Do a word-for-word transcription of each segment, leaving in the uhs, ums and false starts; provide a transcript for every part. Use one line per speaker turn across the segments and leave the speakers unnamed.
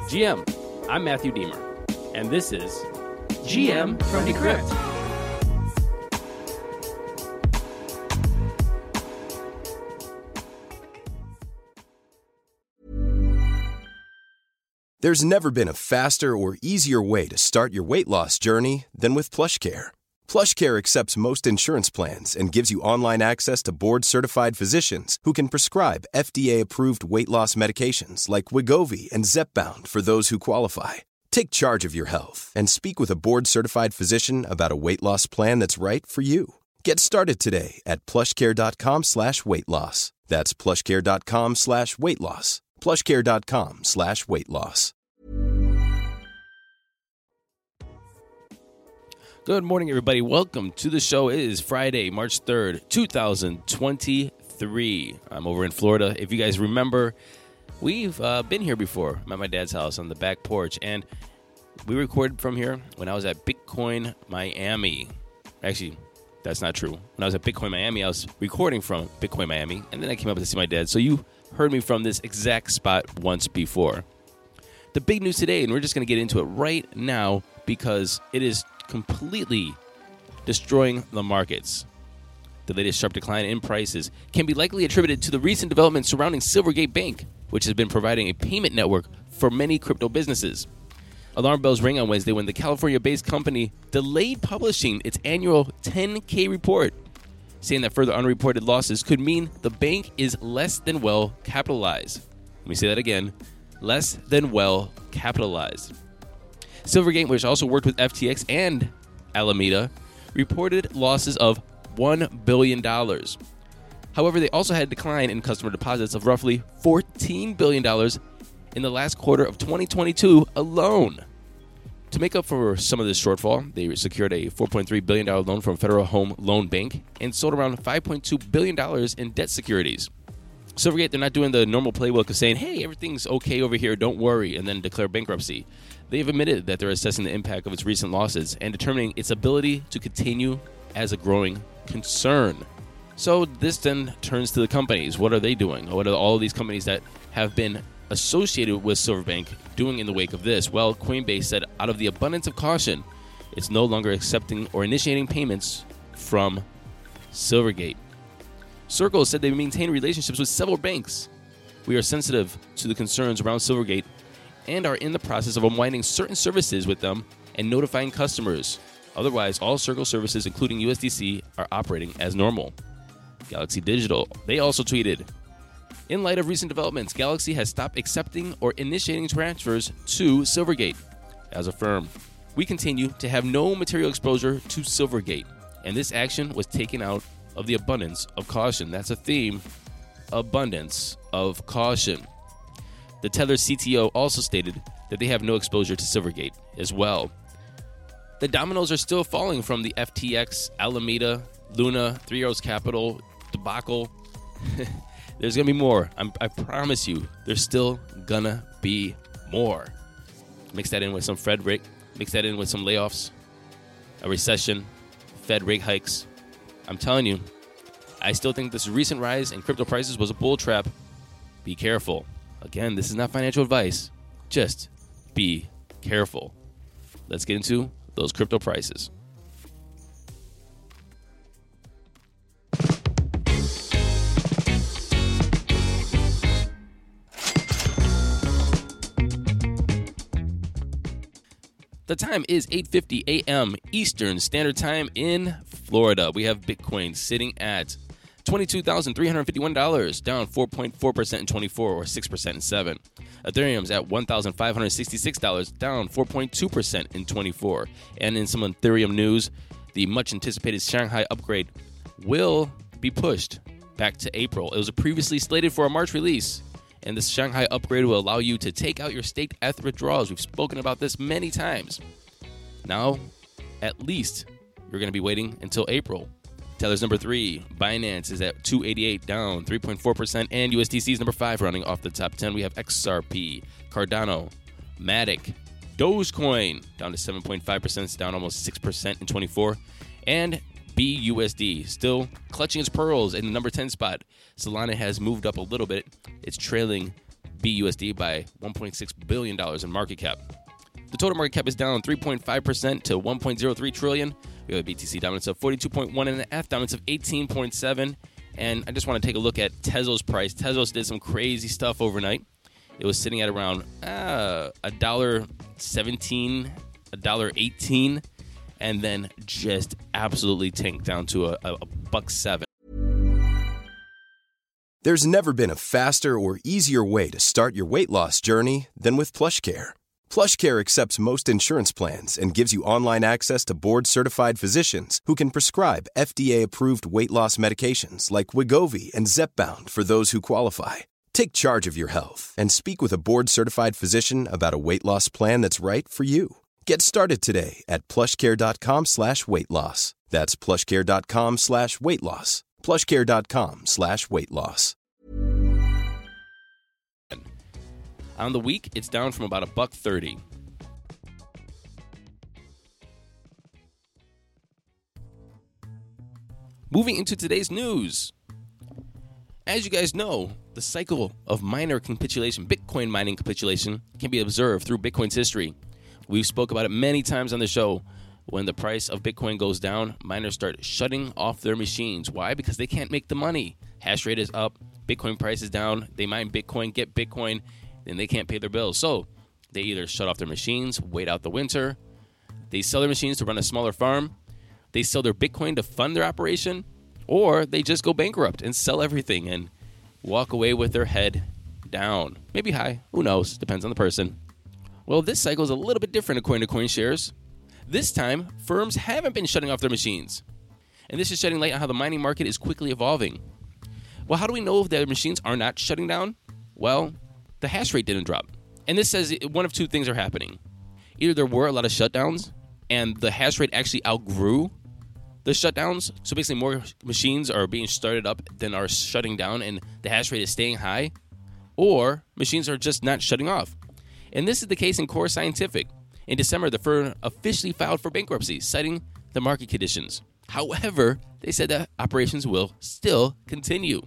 G M, I'm Matthew Deemer, and this is G M from Decrypt.
There's never been a faster or easier way to start your weight loss journey than with PlushCare. PlushCare accepts most insurance plans and gives you online access to board-certified physicians who can prescribe F D A-approved weight loss medications like Wegovy and Zepbound for those who qualify. Take charge of your health and speak with a board-certified physician about a weight loss plan that's right for you. Get started today at plushcare.com slash weight loss. That's plushcare.com slash weight loss. plushcare.com slash weight loss.
Good morning, everybody. Welcome to the show. It is Friday, March third, twenty twenty-three. I'm over in Florida. If you guys remember, we've uh, been here before. I'm at my dad's house on the back porch, and we recorded from here when I was at Bitcoin Miami. Actually, that's not true. When I was at Bitcoin Miami, I was recording from Bitcoin Miami, and then I came up to see my dad. So you heard me from this exact spot once before. The big news today, and we're just going to get into it right now because it is completely destroying the markets. The latest sharp decline in prices can be likely attributed to the recent developments surrounding Silvergate Bank, which has been providing a payment network for many crypto businesses. Alarm bells rang on Wednesday when the California-based company delayed publishing its annual ten K report, saying that further unreported losses could mean the bank is less than well capitalized. Let me say that again, less than well capitalized. Silvergate, which also worked with F T X and Alameda, reported losses of one billion dollars. However, they also had a decline in customer deposits of roughly fourteen billion dollars in the last quarter of twenty twenty-two alone. To make up for some of this shortfall, they secured a four point three billion dollars loan from Federal Home Loan Bank and sold around five point two billion dollars in debt securities. Silvergate, they're not doing the normal playbook of saying, hey, everything's okay over here, don't worry, and then declare bankruptcy. They've admitted that they're assessing the impact of its recent losses and determining its ability to continue as a growing concern. So this then turns to the companies. What are they doing? What are all of these companies that have been associated with Silverbank doing in the wake of this? Well, Coinbase said out of the abundance of caution, it's no longer accepting or initiating payments from Silvergate. Circle said they maintain relationships with several banks. We are sensitive to the concerns around Silvergate and are in the process of unwinding certain services with them and notifying customers. Otherwise, all Circle services, including U S D C, are operating as normal. Galaxy Digital, they also tweeted, in light of recent developments, Galaxy has stopped accepting or initiating transfers to Silvergate. As a firm, we continue to have no material exposure to Silvergate, and this action was taken out of the abundance of caution. That's a theme, abundance of caution. The Tether C T O also stated that they have no exposure to Silvergate as well. The dominoes are still falling from the F T X, Alameda, Luna, Three Arrows Capital debacle. There's going to be more. I'm, I promise you, there's still going to be more. Mix that in with some Fed rate, mix that in with some layoffs, a recession, Fed rate hikes. I'm telling you, I still think this recent rise in crypto prices was a bull trap. Be careful. Again, this is not financial advice. Just be careful. Let's get into those crypto prices. The time is eight fifty a.m. Eastern Standard Time in Florida. We have Bitcoin sitting at twenty-two thousand three hundred fifty-one dollars, down four point four percent in twenty-four or six percent in seven. Ethereum's at one thousand five hundred sixty-six dollars, down four point two percent in twenty-four. And in some Ethereum news, the much-anticipated Shanghai upgrade will be pushed back to April. It was previously slated for a March release. And this Shanghai upgrade will allow you to take out your staked E T H withdrawals. We've spoken about this many times. Now, at least, you're going to be waiting until April. Tether's number three. Binance is at two eighty-eight, down three point four percent. And U S D C is number five, running off the top ten. We have X R P, Cardano, Matic, Dogecoin, down to seven point five percent. It's down almost six percent in twenty-four. And B U S D, still clutching its pearls in the number ten spot. Solana has moved up a little bit. It's trailing B U S D by one point six billion dollars in market cap. The total market cap is down three point five percent to one point zero three trillion dollars. We have a B T C dominance of forty-two point one and an F dominance of eighteen point seven. And I just want to take a look at Tezos price. Tezos did some crazy stuff overnight. It was sitting at around uh, one dollar seventeen, one dollar eighteen, and then just absolutely tanked down to a, a, a buck seven.
There's never been a faster or easier way to start your weight loss journey than with PlushCare. PlushCare accepts most insurance plans and gives you online access to board-certified physicians who can prescribe F D A-approved weight loss medications like Wegovy and Zepbound for those who qualify. Take charge of your health and speak with a board-certified physician about a weight loss plan that's right for you. Get started today at plushcare.com slash weight loss. That's plushcare.com slash weight loss. plushcare.com slash weight loss.
On the week, it's down from about a buck thirty. Moving into today's news. As you guys know, the cycle of miner capitulation, Bitcoin mining capitulation, can be observed through Bitcoin's history. We've spoke about it many times on the show. When the price of Bitcoin goes down, miners start shutting off their machines. Why? Because they can't make the money. Hash rate is up, Bitcoin price is down, they mine Bitcoin, get Bitcoin, and they can't pay their bills. So they either shut off their machines, wait out the winter, they sell their machines to run a smaller farm, they sell their Bitcoin to fund their operation, or they just go bankrupt and sell everything and walk away with their head down. Maybe high, who knows, depends on the person. Well, this cycle is a little bit different according to CoinShares. This time, firms haven't been shutting off their machines. And this is shedding light on how the mining market is quickly evolving. Well, how do we know if their machines are not shutting down? Well, the hash rate didn't drop. And this says one of two things are happening. Either there were a lot of shutdowns and the hash rate actually outgrew the shutdowns. So basically more machines are being started up than are shutting down and the hash rate is staying high. Or machines are just not shutting off. And this is the case in Core Scientific. In December, the firm officially filed for bankruptcy, citing the market conditions. However, they said that operations will still continue.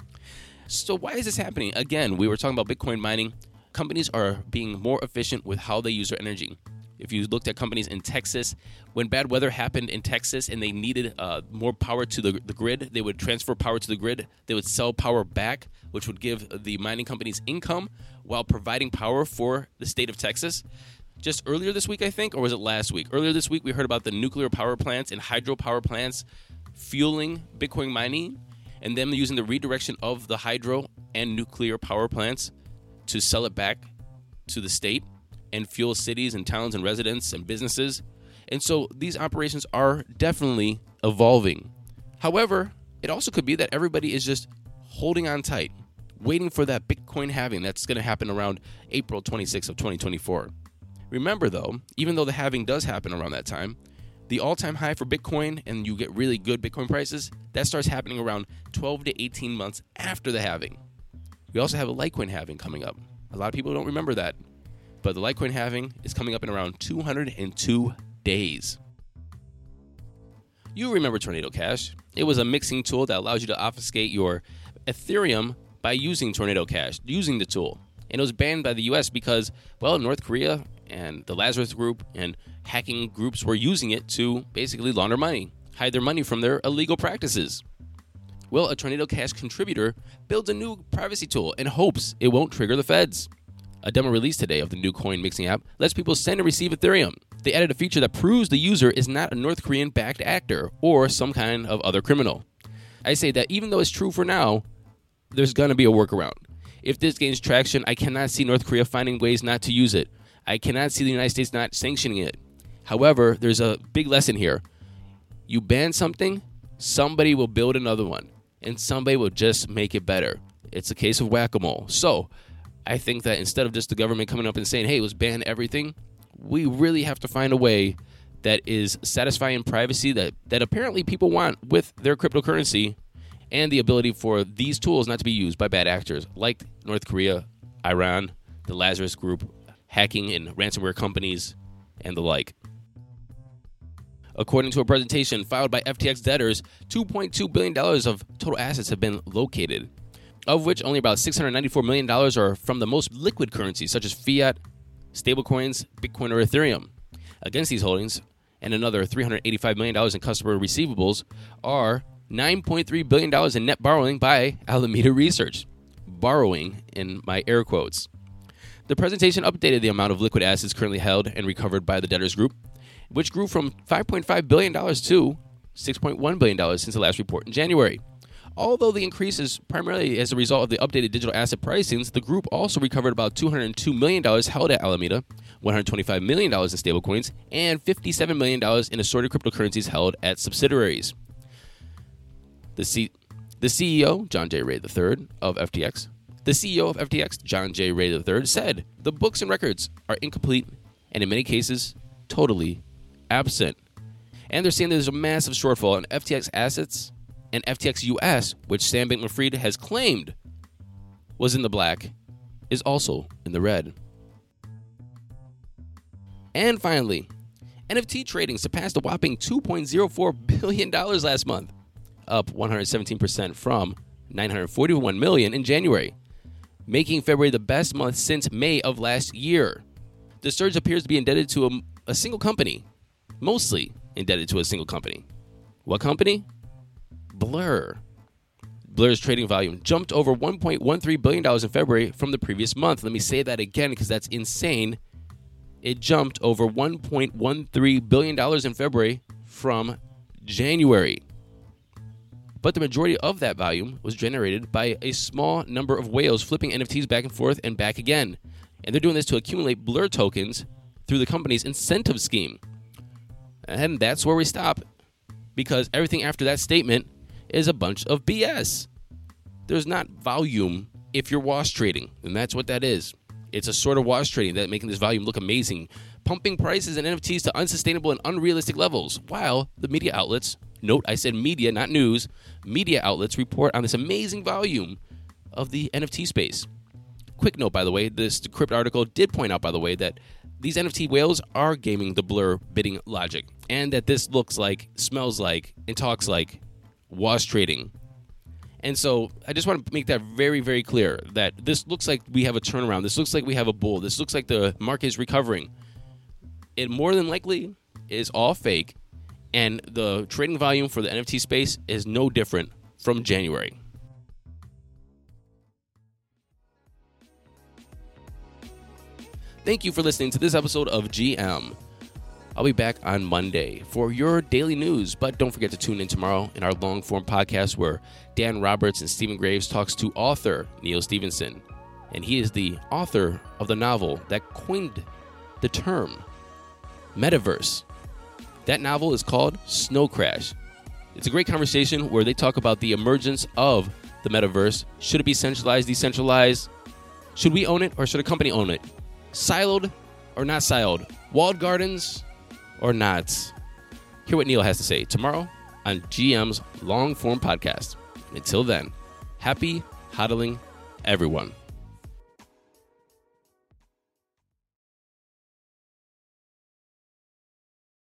So why is this happening? Again, we were talking about Bitcoin mining. Companies are being more efficient with how they use their energy. If you looked at companies in Texas, when bad weather happened in Texas and they needed uh, more power to the, the grid, they would transfer power to the grid. They would sell power back, which would give the mining companies income while providing power for the state of Texas. Just earlier this week, I think, or was it last week? Earlier this week, we heard about the nuclear power plants and hydropower plants fueling Bitcoin mining and them using the redirection of the hydro and nuclear power plants to sell it back to the state and fuel cities and towns and residents and businesses. And so these operations are definitely evolving. However, it also could be that everybody is just holding on tight, waiting for that Bitcoin halving that's going to happen around April twenty-sixth of twenty twenty-four. Remember, though, even though the halving does happen around that time, the all-time high for Bitcoin, and you get really good Bitcoin prices, that starts happening around twelve to eighteen months after the halving. We also have a Litecoin halving coming up. A lot of people don't remember that, but the Litecoin halving is coming up in around two hundred two days. You remember Tornado Cash. It was a mixing tool that allows you to obfuscate your Ethereum by using Tornado Cash, using the tool. And it was banned by the U S because, well, North Korea and the Lazarus Group and hacking groups were using it to basically launder money, hide their money from their illegal practices. Well, a Tornado Cash contributor builds a new privacy tool and hopes it won't trigger the feds. A demo release today of the new coin mixing app lets people send and receive Ethereum. They added a feature that proves the user is not a North Korean-backed actor or some kind of other criminal. I say that even though it's true for now, there's going to be a workaround. If this gains traction, I cannot see North Korea finding ways not to use it. I cannot see the United States not sanctioning it. However, there's a big lesson here. You ban something, somebody will build another one, and somebody will just make it better. It's a case of whack-a-mole. So I think that instead of just the government coming up and saying, hey, let's ban everything, we really have to find a way that is satisfying privacy that, that apparently people want with their cryptocurrency and the ability for these tools not to be used by bad actors like North Korea, Iran, the Lazarus Group, hacking and ransomware companies, and the like. According to a presentation filed by F T X debtors, two point two billion dollars of total assets have been located. of which only about six hundred ninety-four million dollars are from the most liquid currencies, such as fiat, stablecoins, Bitcoin, or Ethereum. Against these holdings, and another three hundred eighty-five million dollars in customer receivables, are nine point three billion dollars in net borrowing by Alameda Research. Borrowing in my air quotes. The presentation updated the amount of liquid assets currently held and recovered by the debtors group, which grew from five point five billion dollars to six point one billion dollars since the last report in January. Although the increase is primarily as a result of the updated digital asset pricings, the group also recovered about two hundred two million dollars held at Alameda, one hundred twenty-five million dollars in stablecoins, and fifty-seven million dollars in assorted cryptocurrencies held at subsidiaries. The, C- the C E O, John J. Ray the third of F T X, the C E O of F T X, John J. Ray the third, said the books and records are incomplete and in many cases totally absent. And they're saying there's a massive shortfall in F T X assets, and F T X U S, which Sam Bankman-Fried has claimed was in the black, is also in the red. And finally, N F T trading surpassed a whopping two point oh four billion dollars last month, up one hundred seventeen percent from nine hundred forty-one million dollars in January, making February the best month since May of last year. The surge appears to be indebted to a, a single company, mostly indebted to a single company. What company? Blur. Blur's trading volume jumped over one point one three billion dollars in February from the previous month. Let me say that again because that's insane. It jumped over one point one three billion dollars in February from January. But the majority of that volume was generated by a small number of whales flipping N F Ts back and forth and back again. And they're doing this to accumulate Blur tokens through the company's incentive scheme. And that's where we stop, because everything after that statement is a bunch of B S. There's not volume if you're wash trading, and that's what that is. It's a sort of wash trading that making this volume look amazing, pumping prices and N F Ts to unsustainable and unrealistic levels, while the media outlets, note I said media, not news, media outlets report on this amazing volume of the N F T space. Quick note, by the way, this Decrypt article did point out, by the way, that these N F T whales are gaming the Blur bidding logic, and that this looks like, smells like, and talks like wash trading. And so I just want to make that very, very clear that this looks like we have a turnaround. This looks like we have a bull. This looks like the market is recovering. It more than likely is all fake, and the trading volume for the N F T space is no different from January. Thank you for listening to this episode of G M. I'll be back on Monday for your daily news, but don't forget to tune in tomorrow in our long-form podcast where Dan Roberts and Stephen Graves talks to author Neal Stephenson, and he is the author of the novel that coined the term metaverse. That novel is called Snow Crash. It's a great conversation where they talk about the emergence of the metaverse. Should it be centralized, decentralized? Should we own it or should a company own it? Siloed or not siloed? Walled gardens or not? Hear what Neal has to say tomorrow on G M's long-form podcast. Until then, happy hodling, everyone.